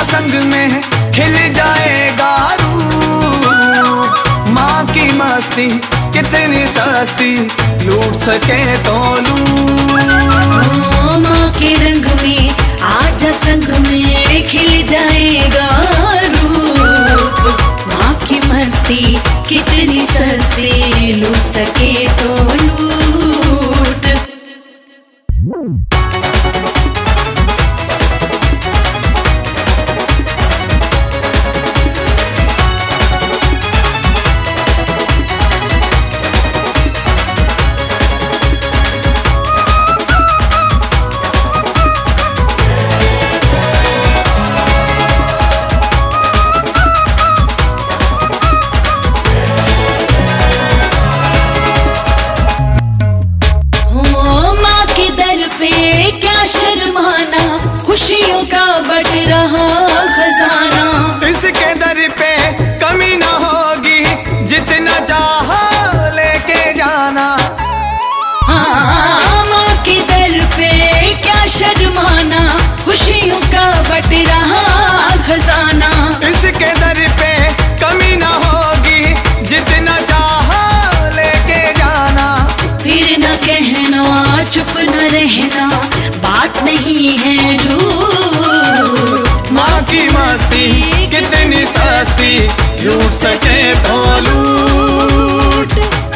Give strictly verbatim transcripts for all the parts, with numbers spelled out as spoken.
संग में खिल जाएगा रूप। माँ की मस्ती कितनी सस्ती, लूट सके तो लूट। माँ के रंग में आजा संग में खिल जाएगा रूप। माँ की मस्ती कितनी सस्ती, लूट सके तो लूट। खुशियों का बट रहा खजाना, इसके दर पे कमी ना होगी, जितना चाहा लेके जाना। हाँ, माँ के दर पे क्या शर्माना, खुशियों का बट रहा खजाना। इसके दर पे कमी ना होगी, जितना चाहा लेके जाना। फिर न कहना चुप न रहना, बात नहीं है झूठ। माँ की मस्ती कितनी सस्ती, लूट सके तो लूट।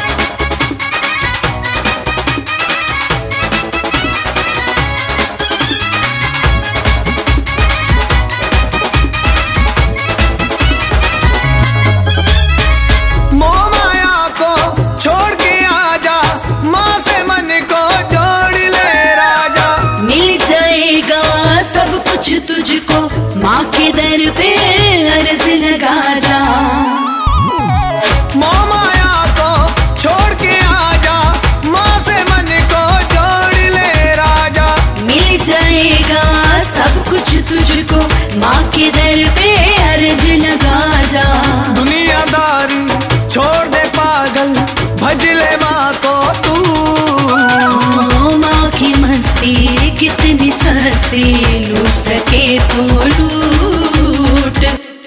मोह माया को छोड़ के आजा, माँ से मन को जोड़ ले राजा। मिल जाएगा सब कुछ तुझको, माँ के दर पे अर्ज लगा जा। मोह माया को छोड़ के आजा, माँ से मन को जोड़ ले राजा। मिल जाएगा सब कुछ तुझको, माँ के दर पे अर्ज लगा जा। दुनियादारी छोड़ दे पागल, भज ले माँ को तू। माँ की मस्ती कितनी सस्ती, लूट सके तो लूट।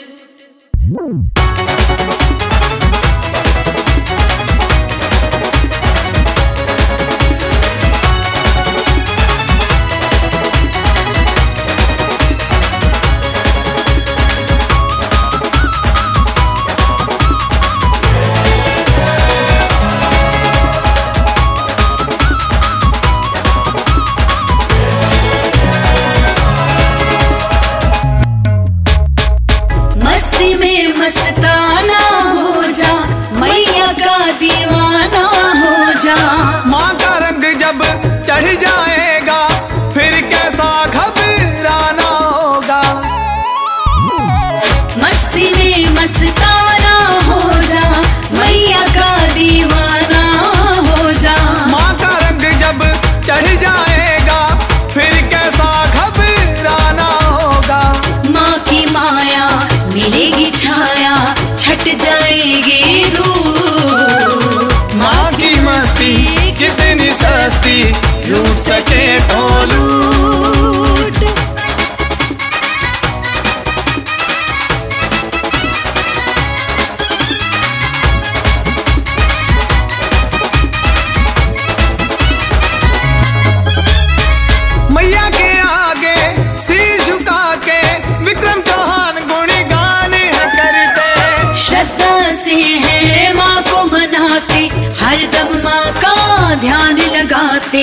मस्ती में मस्ताना हो जा, मैया का दीवाना हो जा। माँ का रंग जब चढ़ जाएगा, फिर कैसा घबराना होगा। मस्ती में मस्ताना हो जा, मैया का दीवाना हो जा। माँ का रंग जब चढ़ जाएगा, फिर कैसा घबराना होगा। माँ की माया मिलेगी छाया, छट जाएगी धूप। माँ की मस्ती कितनी सस्ती, लूट सके तो लूट। मैया के आगे शीश झुका के विक्रम चौहान गुणगान है करते। श्रद्धा से है माँ को मनाते, हरदम माँ का ध्यान लगाते।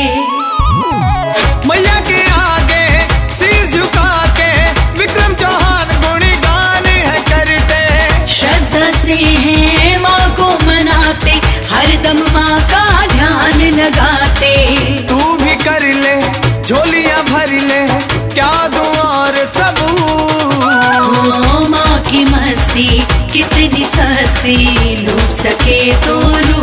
मैया के आगे शीश झुका के विक्रम चौहान गुणगान है करते। श्रद्धा से है माँ को मनाते, हरदम माँ का ध्यान लगाते। तू भी कर ले झोलियां भर ले, क्या दूं और सबूत। माँ की मस्ती कितनी सस्ती, लूट सके तो लूट।